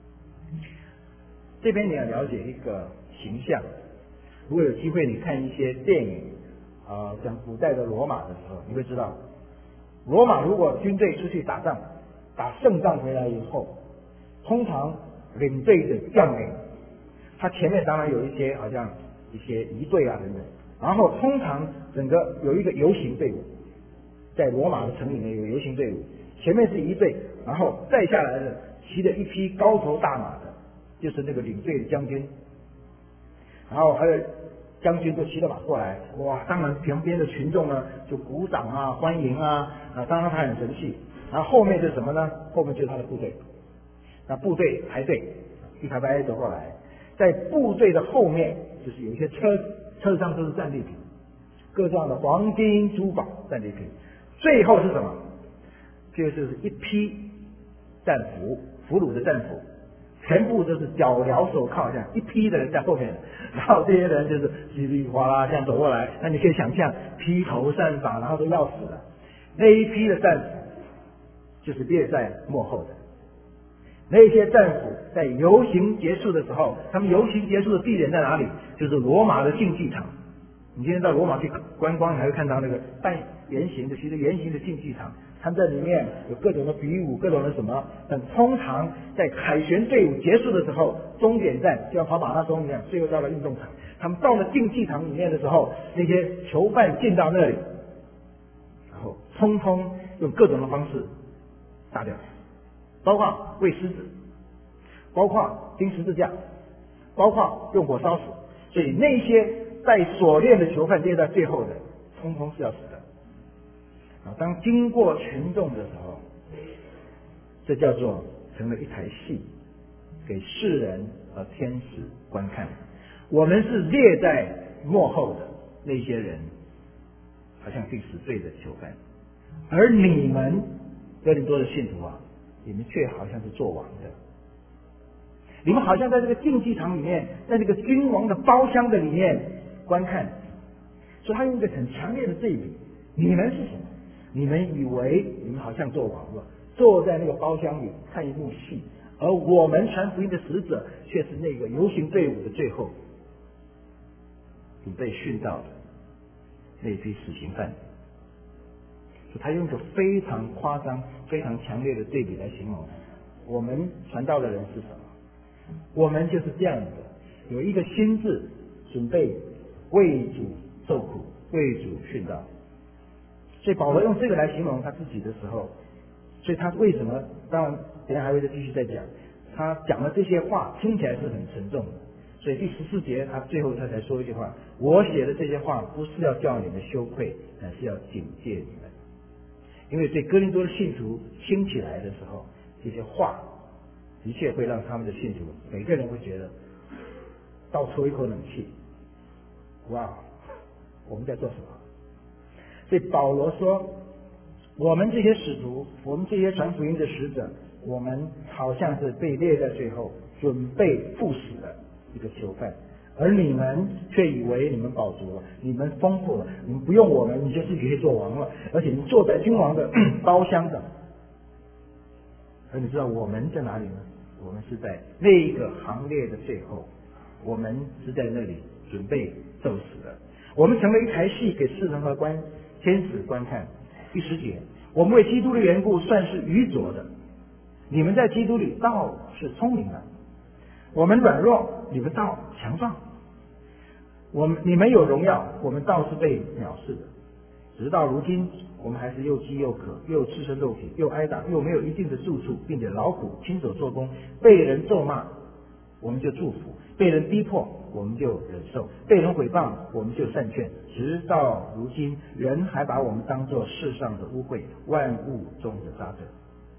这边你要了解一个形象，如果有机会你看一些电影啊、呃，讲古代的罗马的时候，你会知道，罗马如果军队出去打仗，打胜仗回来以后，通常领队的将领，他前面当然有一些好像一些仪队啊等等，然后通常整个有一个游行队伍，在罗马的城里面有游行队伍，前面是仪队，然后再下来的骑着一匹高头大马的，就是那个领队的将军，然后还有将军就骑着马过来，哇，当然旁边的群众呢就鼓掌啊欢迎啊，啊，当然他很生气，然后后面是什么呢？后面就是他的部队，那部队排队一排排走过来，在部队的后面就是有一些车子，车上都是战利品，各种的黄金珠宝战利品，最后是什么？就是一批战俘，俘虏的战俘，全部都是脚镣手铐这样一批的人在后面，然后这些人就是稀里哗啦这样走过来，那你可以想象披头散发，然后都要死了。那一批的战俘就是列在幕后的。那些战俘在游行结束的时候，他们游行结束的地点在哪里？就是罗马的竞技场。你今天到罗马去观光，还会看到那个半圆形的，其实圆形的竞技场，他们在里面有各种的比武，各种的什么。但通常在凯旋队伍结束的时候，终点站就像跑马拉松一样，最后到了运动场。他们到了竞技场里面的时候，那些囚犯进到那里，然后通通用各种的方式杀掉。包括喂狮子，包括钉十字架，包括用火烧死，所以那些在锁链的囚犯列在最后的，通通是要死的。啊，当经过群众的时候，这叫做成了一台戏，给世人和天使观看。我们是列在幕后的那些人，好像定死罪的囚犯，而你们哥林多的信徒啊，你们却好像是做王的，你们好像在这个竞技场里面，在这个君王的包厢的里面观看，所以他用一个很强烈的对比，你们是什么？你们以为你们好像做王了，坐在那个包厢里看一幕戏，而我们传福音的使者却是那个游行队伍的最后准备殉道的那批死刑犯。所以他用一个非常夸张、非常强烈的对比来形容我们传道的人是什么。我们就是这样的，有一个心志，准备为主受苦，为主殉道。所以保罗用这个来形容他自己的时候，所以他为什么？当然，等下还会再继续再讲。他讲的这些话听起来是很沉重的，所以第十四节他最后他才说一句话：我写的这些话不是要叫你们羞愧，乃是要警戒你们。因为对哥林多的信徒听起来的时候，这些话的确会让他们的信徒每个人会觉得倒抽一口冷气，哇，我们在做什么？所以保罗说，我们这些使徒，我们这些传福音的使者，我们好像是被列在最后，准备赴死的一个囚犯，而你们却以为你们饱足了，你们丰富了，你们不用我们，你就自己可以做王了，而且你坐在君王的包厢上。而你知道我们在哪里呢？我们是在那一个行列的最后，我们是在那里准备受死的。我们成了一台戏，给世人和观天使观看。第十节，我们为基督的缘故算是愚拙的，你们在基督里倒是聪明的。我们软弱，你们倒强壮。我们你们有荣耀，我们倒是被藐视的。直到如今，我们还是又饥又渴，又赤身露体，又挨打，又没有一定的住处，并且劳苦亲手做工，被人咒骂，我们就祝福；被人逼迫，我们就忍受；被人毁谤，我们就善劝。直到如今，人还把我们当作世上的污秽，万物中的渣滓。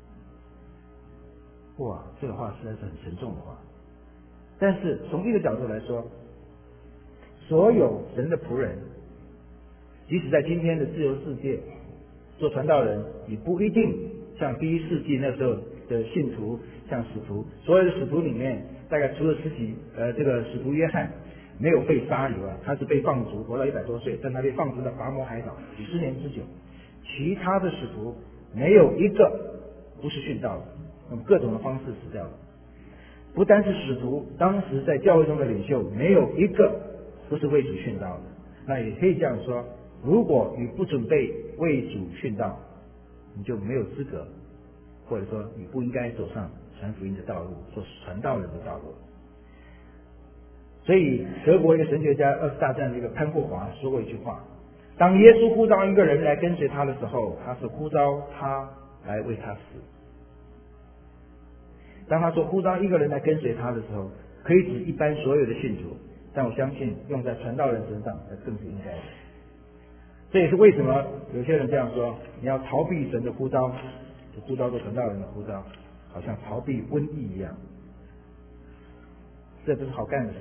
哇，这个话实在是很沉重的话。但是从一个角度来说，所有神的仆人， 即使在今天的自由世界，做传道人，你不一定像第一世纪那时候的信徒，像使徒，所有的使徒里面，大概除了十几呃这个使徒约翰没有被杀以外，他是被放逐，活到一百多岁，但他被放逐到拔摩海岛几十年之久。其他的使徒没有一个不是殉道的，用各种的方式死掉的。不单是使徒，当时在教会中的领袖，没有一个不是为主殉道的。那也可以这样说，如果你不准备为主殉道，你就没有资格，或者说你不应该走上传福音的道路，做传道人的道路。所以德国一个神学家二次大战的一个潘霍华说过一句话：当耶稣呼召一个人来跟随他的时候，他是呼召他来为他死。当他说呼召一个人来跟随他的时候，可以指一般所有的信徒，但我相信用在传道人身上那更是应该的。这也是为什么有些人这样说：你要逃避神的呼召，就呼召做传道人的呼召，好像逃避瘟疫一样，这不是好干的事。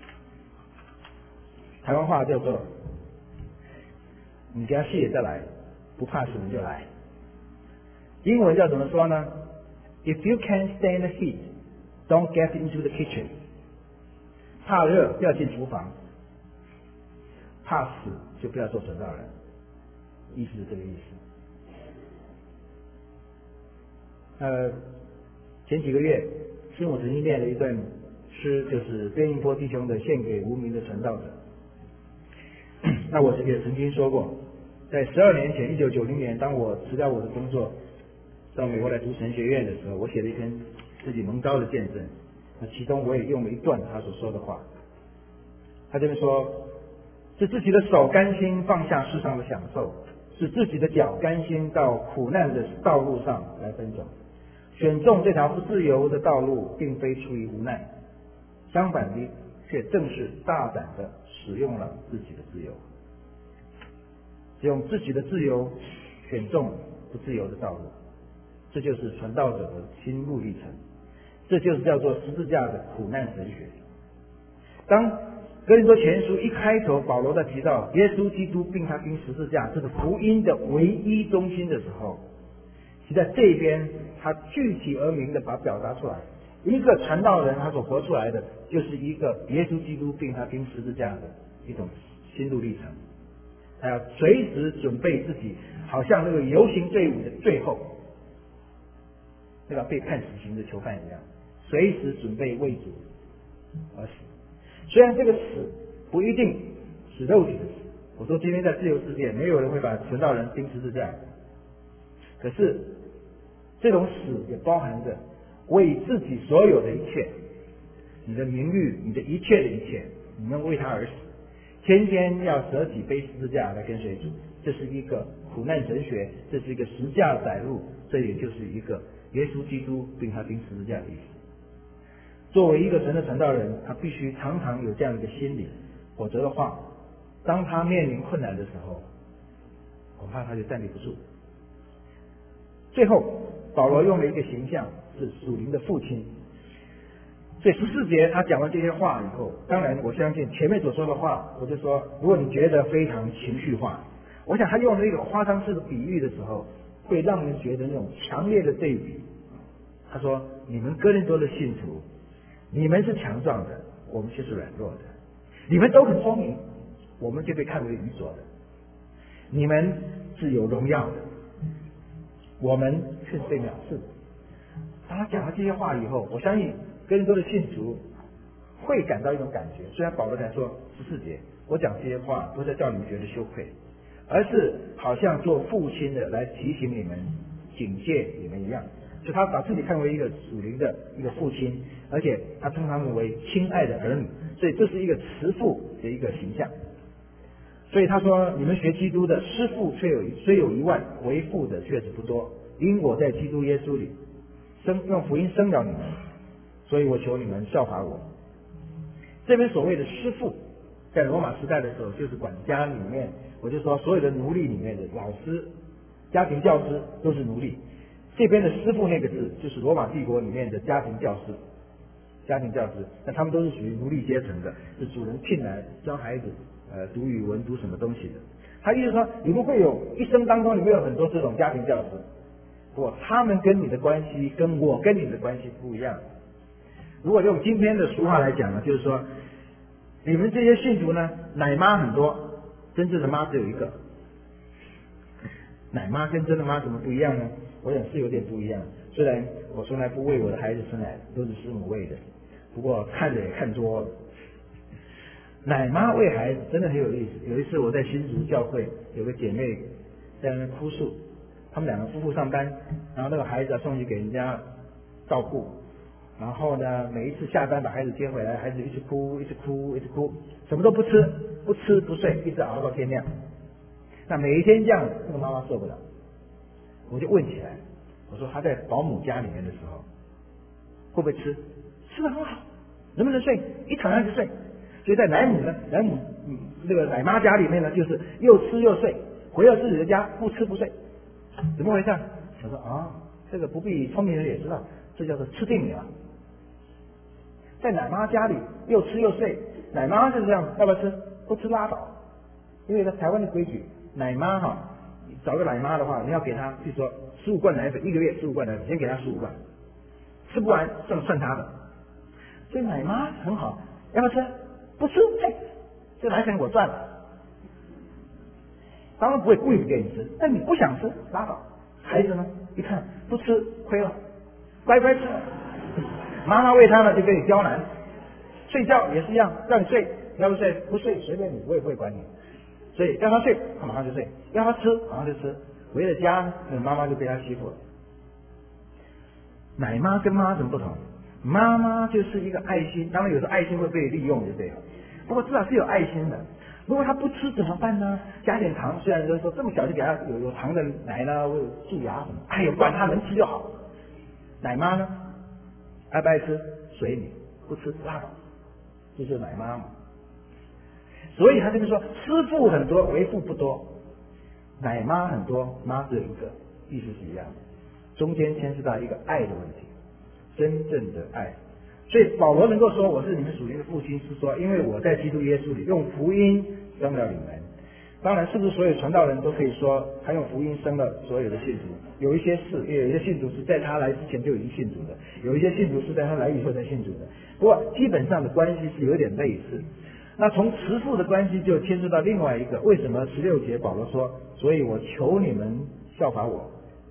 台湾话叫做你给他谢再来，不怕死你就来。英文叫怎么说呢？ If you can't stand the heat, don't get into the kitchen. 怕热不要进厨房，怕死就不要做传道人，意思是这个意思。呃，前几个月师母曾经念了一段诗，就是边应波弟兄的《献给无名的传道者》。那我也曾经说过，在十二年前，一九九零年，当我辞掉我的工作，到美国来读神学院的时候，我写了一篇自己蒙召的见证。那其中我也用了一段他所说的话。他这边说：是自己的手甘心放下世上的享受，使自己的脚甘心到苦难的道路上来奔走。选中这条不自由的道路，并非出于无奈，相反的，却正是大胆的使用了自己的自由，用自己的自由选中不自由的道路。这就是传道者的心路历程，这就是叫做十字架的苦难神学。当哥林多前书一开头，保罗在提到耶稣基督并他钉十字架这个福音的唯一中心的时候，其在这边他具体而明的把表达出来。一个传道人他所活出来的，就是一个耶稣基督并他钉十字架的一种心路历程。他要随时准备自己，好像那个游行队伍的最后那个被判死刑的囚犯一样，随时准备为主而死。虽然这个死不一定是肉体的死，我说今天在自由世界，没有人会把传道人钉十字架，可是这种死也包含着为自己所有的一切，你的名誉，你的一切的一切，你们为他而死，天天要舍己背十字架来跟随主，这是一个苦难神学，这是一个十架载入，这也就是一个耶稣基督并他钉十字架的意思。作为一个神的传道人，他必须常常有这样一个心理，否则的话，当他面临困难的时候，恐怕他就站立不住。最后，保罗用了一个形象，是属灵的父亲。所以十四节他讲完这些话以后，当然我相信前面所说的话，我就说，如果你觉得非常情绪化，我想他用了一个夸张式的比喻的时候，会让人觉得那种强烈的对比。他说：你们哥林多的信徒，你们是强壮的，我们却是软弱的；你们都很聪明，我们就被看为愚拙的；你们是有荣耀的，我们却是被藐视的。当他讲了这些话以后，我相信哥林多的信徒会感到一种感觉。虽然保罗才说十四节，我讲这些话不是叫你们觉得羞愧，而是好像做父亲的来提醒你们、警戒你们一样。所以他把自己看为一个属灵的一个父亲，而且他称他们为亲爱的儿女，所以这是一个慈父的一个形象。所以他说：你们学基督的，师父却有虽有一万，为父的确实不多。因我在基督耶稣里生用福音生了你们，所以我求你们效法我。这边所谓的师父，在罗马时代的时候，就是管家里面，我就说所有的奴隶里面的老师、家庭教师都是奴隶。这边的师父那个字，就是罗马帝国里面的家庭教师，家庭教师，那他们都是属于奴隶阶层的，是主人聘来教孩子，呃，读语文、读什么东西的。 他意思说，你们会有一生当中，你会有很多这种家庭教师，不过他们跟你的关系跟我跟你的关系不一样。如果用今天的俗话来讲呢，就是说，你们这些信徒呢，奶妈很多，真正的妈只有一个。奶妈跟真的妈怎么不一样呢？我想是有点不一样。虽然我从来不喂我的孩子生奶，都是师母喂的，不过看着也看多了。奶妈喂孩子真的很有意思。有一次我在新竹教会，有个姐妹在那边哭诉，他们两个夫妇上班，然后那个孩子送去给人家照顾，然后呢，每一次下班把孩子接回来，孩子一直哭，一直哭，一直哭，什么都不吃，不吃不睡，一直熬到天亮。那每一天这样，那个妈妈受不了，我就问起来，我说她在保姆家里面的时候，会不会吃？吃得很好，能不能睡？一躺下就睡。所以在奶母呢，奶母嗯那个奶妈家里面呢，就是又吃又睡，回到自己的家不吃不睡，怎么回事？我说啊，这个不必聪明人也知道，这叫做吃定你了。在奶妈家里又吃又睡，奶妈是这样，要不要吃？不吃拉倒。因为在台湾的规矩，奶妈哈，找个奶妈的话，你要给她，比如说十五罐奶粉，一个月十五罐奶粉，先给她十五罐，吃不完算算她的。所以奶妈很好，要不要吃？不吃，嘿，这奶粉我赚了。当然不会故意不给你吃，但你不想吃，拉倒。孩子呢，一看不吃亏了，乖乖吃。妈妈喂他呢，就给你刁难。睡觉也是一样，让你睡，要不睡不睡随便你，我也不会管你。所以要他睡，他马上就睡；要他吃，马上就吃。回了家，那妈妈就被他欺负了。奶妈跟妈怎么不同？妈妈就是一个爱心，当然有时候爱心会被利用就对了，不过至少是有爱心的。如果他不吃怎么办呢？加点糖，虽然说这么小就给他有有糖的奶呢，或者蛀牙什么，哎呦，管他能吃就好。奶妈呢，爱不爱吃随你，不吃拉倒，这就是奶妈嘛。所以他这边说，师父很多，为父不多；奶妈很多，妈只有一个，意思是一样的。中间牵涉到一个爱的问题，真正的爱。所以保罗能够说我是你们属灵的父亲，是说因为我在基督耶稣里用福音生了你们。当然，是不是所有传道人都可以说他用福音生了所有的信徒？有一些是，也有一些信徒是在他来之前就已经信主的，有一些信徒是在他来以后才信主的。不过基本上的关系是有点类似。那从慈父的关系就牵涉到另外一个，为什么十六节保罗说，所以我求你们效法我。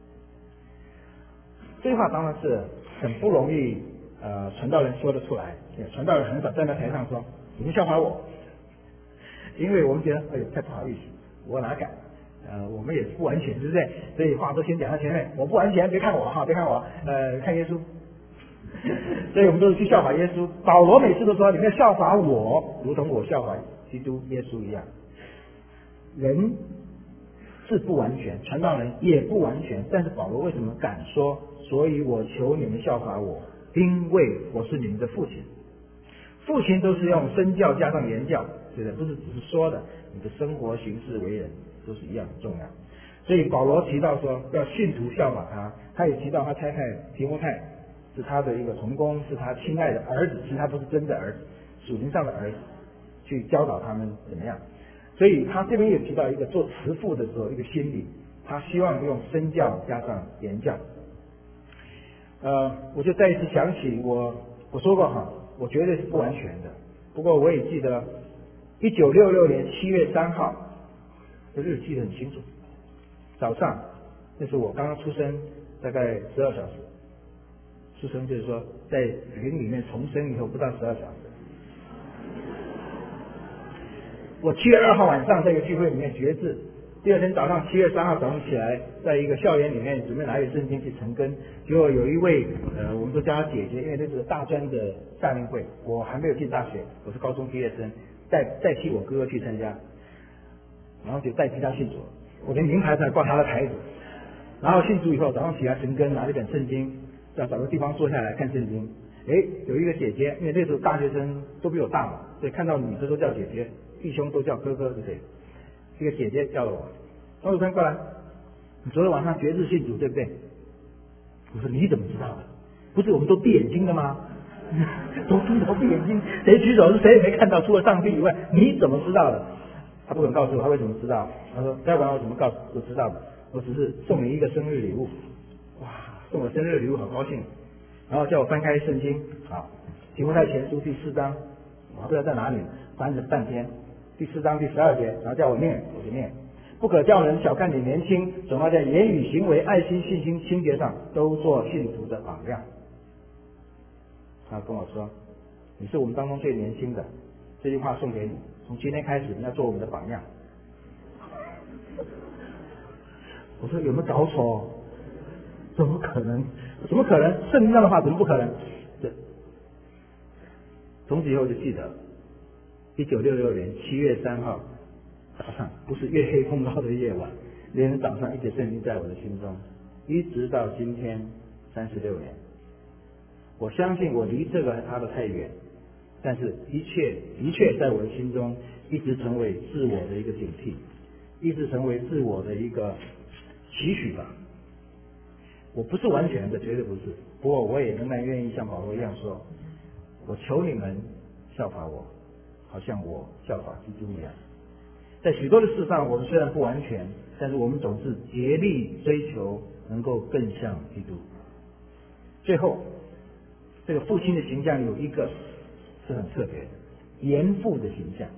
这句话当然是很不容易呃传道人说得出来，传道人很少站在台上说你们效法我，因为我们觉得哎呦太不好意思，我哪敢，呃我们也是不完全，对不对？所以话都先讲到前面，我不完全，别看我哈，别看我，呃看耶稣。所以我们都是去效法耶稣。保罗每次都说你们要效法我，如同我效法基督耶稣一样。人是不完全，传道人也不完全，但是保罗为什么敢说？所以我求你们效法我，因为我是你们的父亲。父亲都是用身教加上言教，对不对？不是只是说的，你的生活行事为人都是一样很重要。所以保罗提到说要信徒效法他，他也提到他差派提摩太是他的一个同工，是他亲爱的儿子，其实他不是真的儿子，属灵上的儿子，去教导他们怎么样。所以他这边也提到一个做慈父的时候一个心理，他希望用身教加上言教。呃，我就再一次想起我我说过哈，我绝对是不完全的。不过我也记得一九六六年七月三号，这日记得很清楚。早上，那是我刚刚出生，大概十二小时。出生就是说，在灵里面重生以后不到十二小时。我七月二号晚上在一个聚会里面决志，第二天早上七月三号早上起来，在一个校园里面准备拿一个圣经去成根，结果有一位呃，我们都叫她姐姐，因为那是大专的夏令会，我还没有进大学，我是高中毕业生，代代替我哥哥去参加，然后就代替他信主，我连名牌上挂他的牌子，然后信主以后早上起来成根，拿了一本圣经。要找个地方坐下来看圣经，哎，有一个姐姐，因为那时候大学生都比我大嘛，所以看到女的都叫姐姐，弟兄都叫哥哥，对不对？这个姐姐叫了我，张主任过来，你昨天晚上决志信主对不对？我说你怎么知道的？不是我们都闭眼睛的吗？都低头闭眼睛，谁举手是谁也没看到，除了上帝以外，你怎么知道的？ 他不肯告诉我他为什么知道，他说要不然我怎么告诉我知道的，我只是送你一个生日礼物。哇，送我生日礼物好高兴，然后叫我翻开圣经啊，提摩太前书第四章，我不知道在哪里，翻了半天，第四章第十二节，然后叫我念，我就念。不可叫人小看你年轻，总要在言语、行为、爱心、信心、清洁上都做信徒的榜样。他跟我说，你是我们当中最年轻的，这句话送给你，从今天开始你要做我们的榜样。我说有没有搞错？怎么可能？怎么可能？圣经上的话怎么不可能？这从此以后就记得，一九六六年七月三号早上，不是月黑风高的夜晚，连天早上一节圣经在我的心中，一直到今天三十六年。我相信我离这个他的太远，但是一切的确在我的心中一直成为自我的一个警惕，一直成为自我的一个期许吧。我不是完全的，绝对不是，不过我也仍然愿意像保罗一样说，我求你们效法我，好像我效法基督一样。在许多的事上我们虽然不完全，但是我们总是竭力追求能够更像基督。最后这个父亲的形象有一个是很特别的，严父的形象。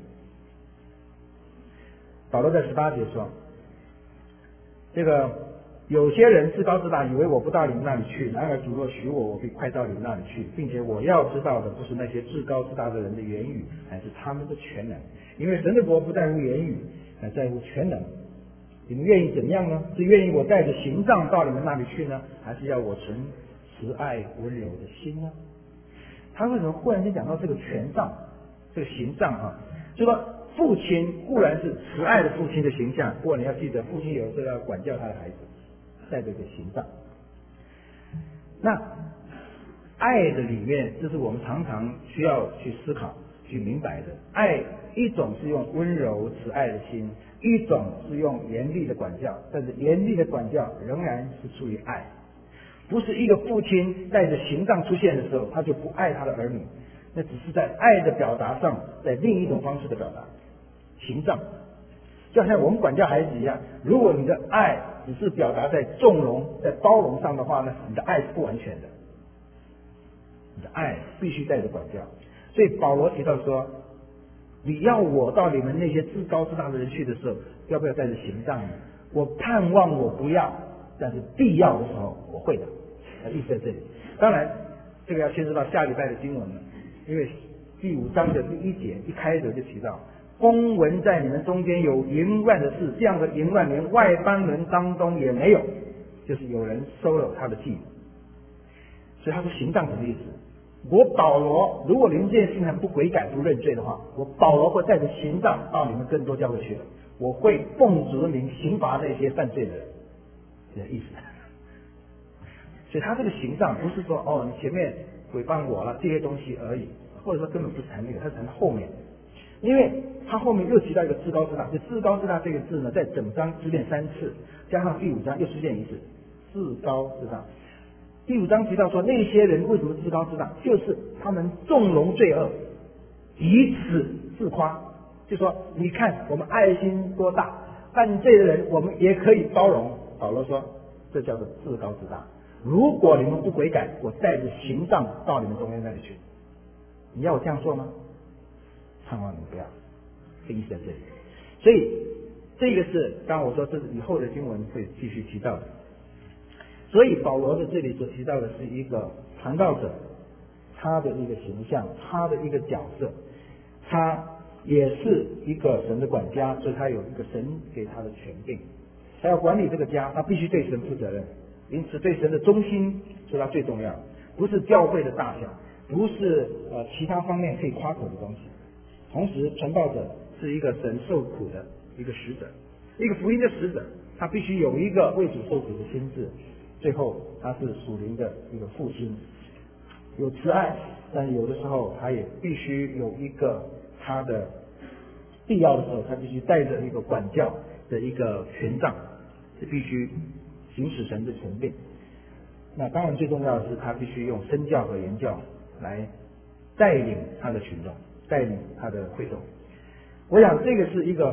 保罗在十八节说，这个有些人自高自大，以为我不到你们那里去，然而主若许我，我必快到你们那里去，并且我要知道的不是那些自高自大的人的言语，乃是他们的全能。因为神的国不在乎言语，乃在乎全能。你们愿意怎样呢？是愿意我带着行杖到你们那里去呢，还是要我存慈爱温柔的心呢？他为什么忽然间讲到这个权杖，这个行杖啊？就说父亲固然是慈爱的父亲的形象，不过你要记得，父亲有时候要管教他的孩子，带着个行杖。那爱的里面，这是我们常常需要去思考、去明白的。爱一种是用温柔慈爱的心，一种是用严厉的管教，但是严厉的管教仍然是出于爱。不是一个父亲带着行杖出现的时候，他就不爱他的儿女，那只是在爱的表达上，在另一种方式的表达。行杖就好像我们管教孩子一样，如果你的爱只是表达在纵容、在包容上的话呢，你的爱是不完全的，你的爱必须带着管教。所以保罗提到说，你要我到你们那些自高自大的人去的时候，要不要带着行杖呢？我盼望我不要，但是必要的时候我会的。意思在这里。当然这个要牵涉到下礼拜的经文了，因为第五章的第一节一开始就提到，公文在你们中间有淫乱的事，这样的淫乱连外邦人当中也没有，就是有人收了他的祭。所以他说行杖什么意思？我保罗如果连这件事情还不悔改不认罪的话，我保罗会带着行杖到你们更多教会去的，我会奉主的名刑罚那些犯罪的人，这意思。所以他这个行杖不是说哦你前面诽谤我了这些东西而已，或者说根本不是谈那个，他谈后面。因为他后面又提到一个自高自大，这自高自大这个字呢，在整章只念三次，加上第五章又出现一次，自高自大。第五章提到说，那些人为什么自高自大，就是他们纵容罪恶，以此自夸，就说你看我们爱心多大，犯罪的人我们也可以包容。保罗说，这叫做自高自大。如果你们不悔改，我带着行杖到你们中间那里去，你要我这样做吗？盼望你不要，这意思在这里。所以这个是刚刚我说这是以后的经文会继续提到的。所以保罗的这里所提到的是一个传道者，他的一个形象，他的一个角色，他也是一个神的管家，所以他有一个神给他的权柄，他要管理这个家，他必须对神负责任。因此对神的忠心是他最重要的，不是教会的大小，不是呃其他方面可以夸口的东西。同时传道者是一个神受苦的一个使者，一个福音的使者，他必须有一个为主受苦的心智。最后他是属灵的一个父亲，有慈爱，但是有的时候他也必须有一个他的必要的时候，他必须带着一个管教的一个权杖，是必须行使神的权柄。那当然最重要的是他必须用身教和言教来带领他的群众，带领他的会众。我想这个是一个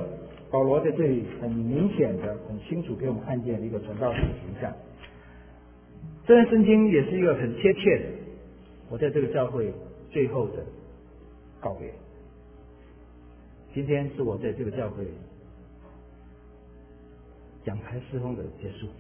保罗在这里很明显的、很清楚给我们看见一个传道者的形象。这段圣经也是一个很贴切的，我在这个教会最后的告别。今天是我在这个教会讲台侍奉的结束。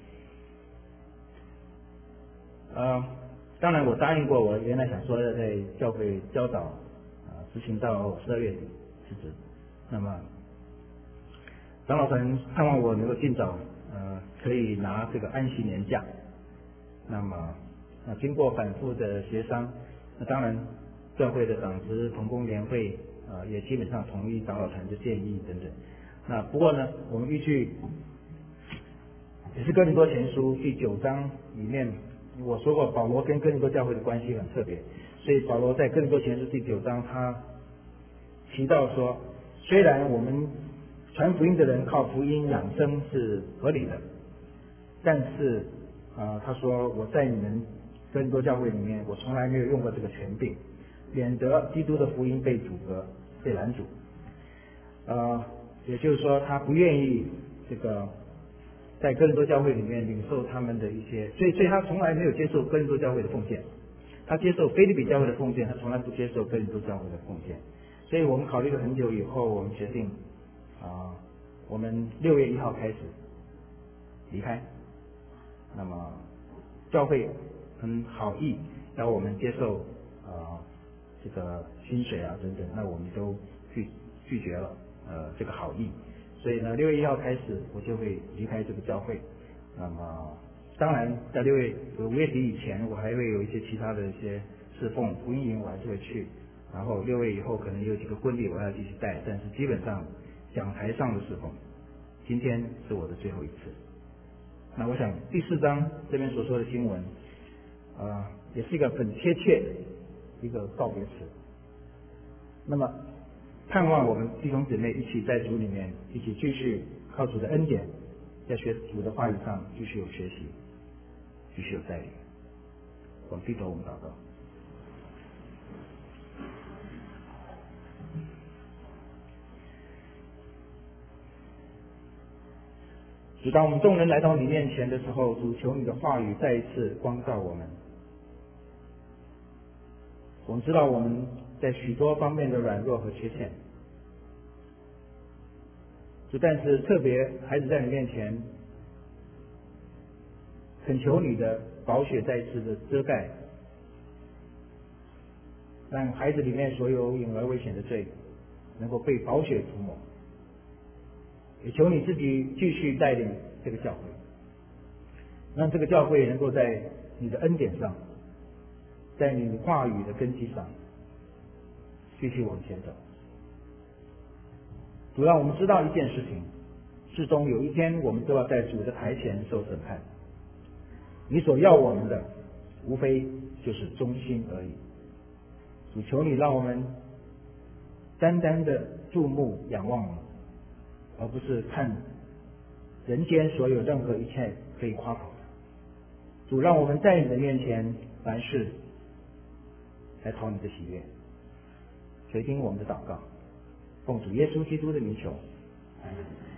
呃，当然我答应过，我原来想说要在教会教导啊、呃，执行到十二月底辞职。那么长老团盼望我能够尽早呃可以拿这个安息年假。那么啊、呃、经过反复的协商，那当然教会的长职同工联会啊、呃、也基本上同意长老团的建议等等。那不过呢，我们依据也是哥林多前书第九章里面我说过，保罗跟哥林多教会的关系很特别，所以保罗在哥林多前书第九章他提到说，虽然我们传福音的人靠福音养生是合理的，但是啊、呃，他说我在你们哥林多教会里面，我从来没有用过这个权柄，免得基督的福音被阻隔、被拦阻。呃，也就是说，他不愿意这个在哥林多教会里面领受他们的一些，所以所以他从来没有接受哥林多教会的奉献，他接受腓立比教会的奉献，他从来不接受哥林多教会的奉献。所以我们考虑了很久以后，我们决定啊、呃，我们六月一号开始离开。那么教会很好意要我们接受啊、呃、这个薪水啊等等，那我们都拒拒绝了呃这个好意。所以呢，六月一号开始我就会离开这个教会。那么当然在六月五月底以前，我还会有一些其他的一些侍奉福音营，我还是会去。然后六月以后可能有几个婚礼我要继续带，但是基本上讲台上的侍奉，今天是我的最后一次。那我想第四章这边所说的经文，呃，也是一个很贴切的一个告别词。那么盼望我们弟兄姊妹一起在主里面一起继续靠主的恩典，在学主的话语上继续有学习，继续有带领。我们低头，我们祷告。主，当我们众人来到你面前的时候，主求你的话语再一次光照我们。我们知道我们在许多方面的软弱和缺陷，主，但是特别孩子在你面前，恳求你的宝血再一次的遮盖，让孩子里面所有隐而未显的罪能够被宝血涂抹。也求你自己继续带领这个教会，让这个教会能够在你的恩典上，在你话语的根基上继续往前走。主，让我们知道一件事情，至终有一天我们都要在主的台前受审判。你所要我们的无非就是忠心而已。主，求你让我们单单的注目仰望你，而不是看人间所有任何一切可以夸口的。主，让我们在你的面前凡事来讨你的喜悦。垂听我们的祷告，奉主耶稣基督的名求，阿们。